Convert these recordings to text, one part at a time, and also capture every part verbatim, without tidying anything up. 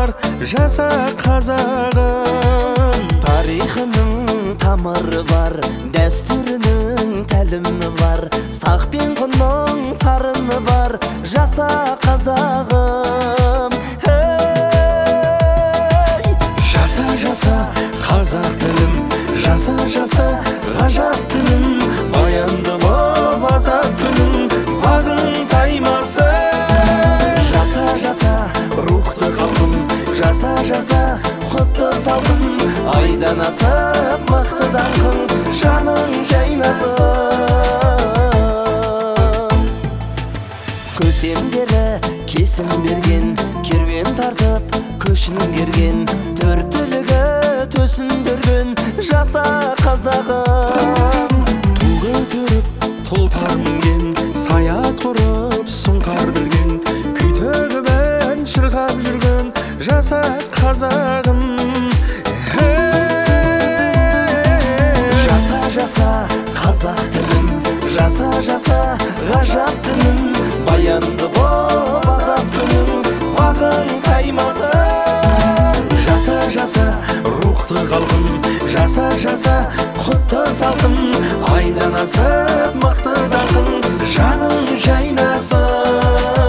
бар, жаса қазағым. Тарихының тамыры бар, дәстүрінің тәлімі бар, сақ пен құнның сарыны бар, жаса қазағым. Жаса, жаса қазақ тілім, жаса, жаса ғажап тілім, баянды боп азат күнім, бағың таймасын. Жаса, жаса рухты қалқым, жаса, жаса құтты салқын, айдан асып мықты даңқың, жаның жайнасын. Көсемдері кесім берген, керуен тартып көшін керген, төртілігі төсіндірген, жаса қазағым. Ту көтеріп тұлпар мінген, саят құрып сұңқар білген, күй төгіп шырқап жүрген, жаса қазағым. Жаса, жаса қазақ тілім, жаса, жаса ғажап тілім, баянды боп азат күнім, бағың таймасын. Жаса, жаса рухты қалқын, жаса, жаса құтты салқын, айдан асып мықты даңқын, жаның жайнасын.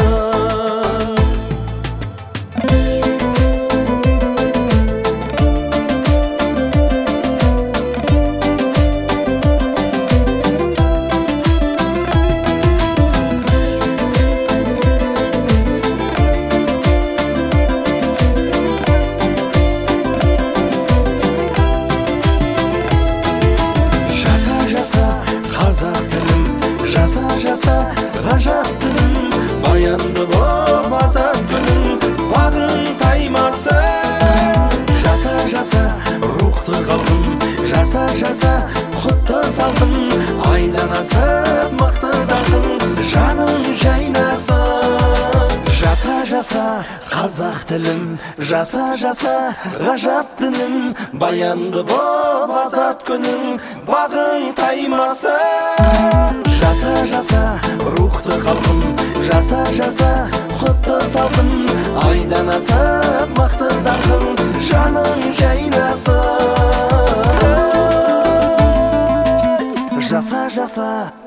Қазақ тілім, жаса, жаса ғажап тілім, баянды боп азат күнім, бағың таймасын. Жаса, жаса рухты қалқын, жаса, жаса құтты салқын, айдан асып мықты даңқын, жаның жайнасын. Жаса, жаса қазақ тілім, жаса, жаса ғажап тілім, баянды боп азат күнім, бағың таймасын. Жаса, жаса рухты қалқын, жаса, жаса құтты салқын, айдан асып мықты даңқын, жаның жайнасын. Жаса, жаса